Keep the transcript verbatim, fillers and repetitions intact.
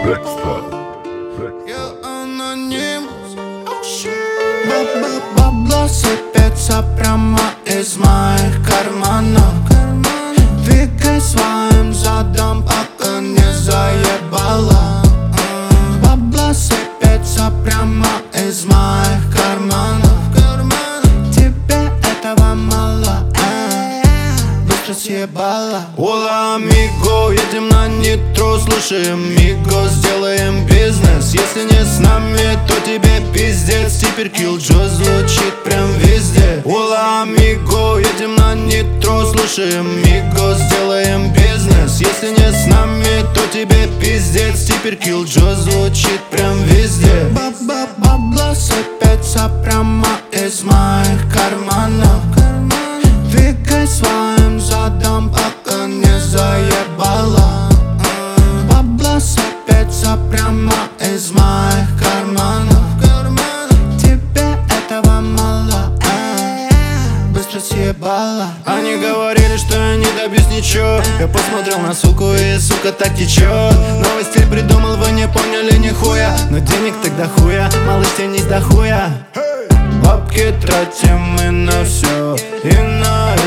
Бабло сыпется прямо из моих карманов. Двигай своим задом, пока не заебало. Бабло сыпется прямо из моих карманов. Тебе этого мало, быстро съебало. Ола, амиго, едем на нитро, слушаем Миго, сделаем бизнес. Если не с нами, то тебе пиздец. Теперь Killjoy звучит прям везде. Ола, амиго, едем на нитро, слушаем Миго, сделаем бизнес. Если не с нами, то тебе пиздец. Теперь Killjoy звучит прям везде. Бабло сыпется прямо из моих карманов. Двигай своим задом, пока не заебало. Бабло сыпется прямо из моих карманов. Тебе этого мало, быстро съебало. Они говорили, что я не добьюсь ничего. Я посмотрел на суку и сука так течет. Новый стиль придумал, вы не поняли нихуя. Но денег тогда хуя, малыш тянись до хуя. Бабки тратим мы на все и на